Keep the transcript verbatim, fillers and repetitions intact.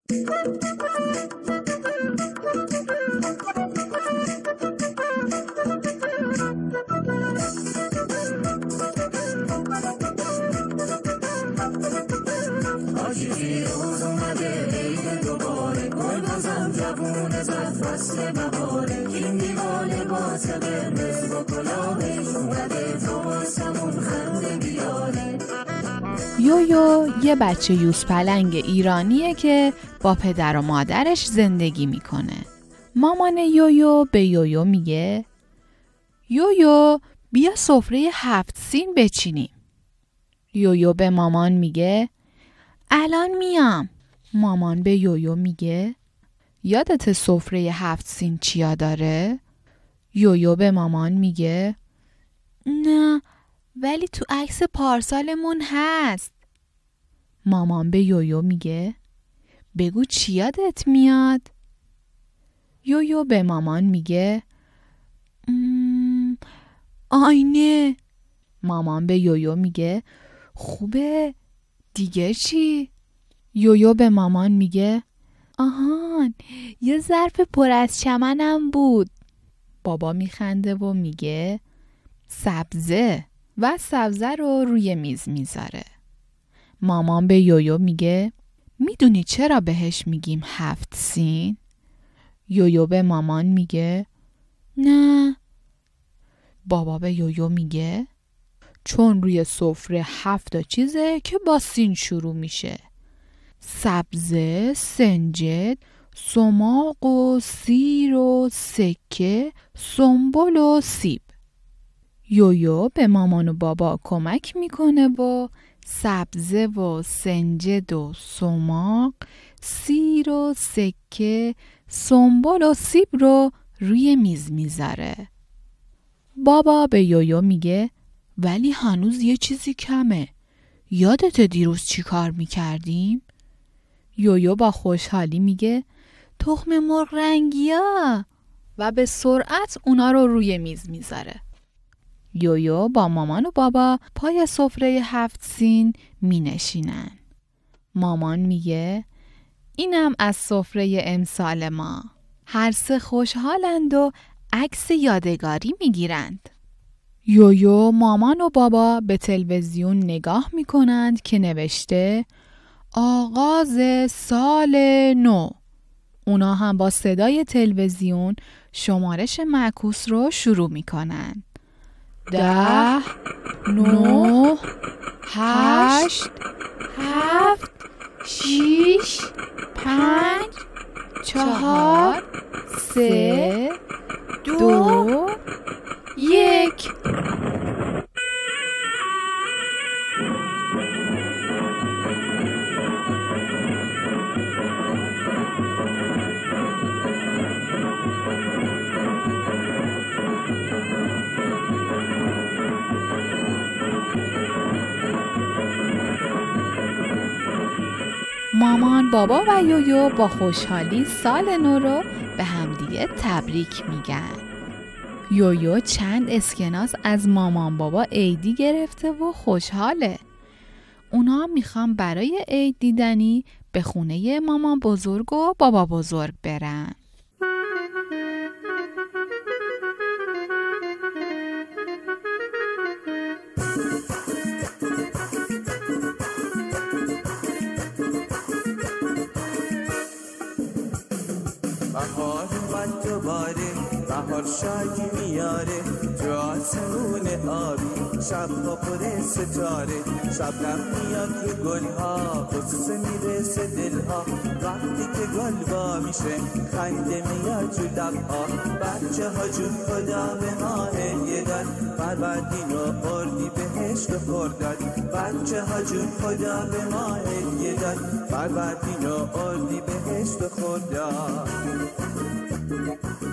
یویو یه بچه یوز پلنگ ایرانیه که با پدر و مادرش زندگی میکنه. مامان یویو به یویو میگه یویو بیا سفره هفت سین بچینیم. یویو به مامان میگه الان میام. مامان به یویو میگه یادت سفره هفت سین چیا داره؟ یویو به مامان میگه نه ولی تو عکس پارسالمون هست. مامان به یویو میگه بگو چی یادت میاد؟ یویو به مامان میگه آینه. مامان به یویو میگه خوبه دیگه چی؟ یویو به مامان میگه آهان یه ظرف پر از چمنم بود. بابا میخنده و میگه سبزه و سبزه رو روی میز میذاره. مامان به یویو میگه میدونی چرا بهش میگیم هفت سین؟ یویو به مامان میگه نه. بابا به یویو میگه چون روی سفره هفت تا چیزه که با سین شروع میشه. سبزه، سنجد، سماق و سیر و سکه، سنبل و سیب. یویو به مامان و بابا کمک میکنه و سبزه و سنجد و سماق، سیر و سکه، سنبل و سیب رو روی میز میذاره. بابا به یویو میگه ولی هنوز یه چیزی کمه. یادت دیروز چی کار میکردیم؟ یویو با خوشحالی میگه تخم مرغ رنگیا و به سرعت اونا رو روی میز میذاره. یویو با مامان و بابا پای سفره هفت سین می نشینن. مامان میگه اینم از سفره امسال ما. هر سه خوشحالند و عکس یادگاری میگیرند. یویو، مامان و بابا به تلویزیون نگاه میکنند که نوشته آغاز سال نو. اونا هم با صدای تلویزیون شمارش معکوس رو شروع میکنن. ده، نو، هشت، هفت، شیش، پنج، چهار، سه، دو، یک. مامان، بابا و یویو با خوشحالی سال نو رو به همدیگه تبریک میگن. یویو چند اسکناس از مامان بابا عیدی گرفته و خوشحاله. اونا میخوان برای عید دیدنی به خونه مامان بزرگ و بابا بزرگ برن. بهار اومد دوباره، بهار شادی میاره، تو آسمون آبی شبها پر ستاره. شبنم میاد که گلها قصه میرسه دلها، وقتی که گل وا میشه خنده میاد تو لبها. بچه ها جون خدا به ما هدیه داد، فروردین و اردی بهش بخورداد. بچه ها جون خدا به ما هدیه داد، فروردین و اردی بهش بخورداد.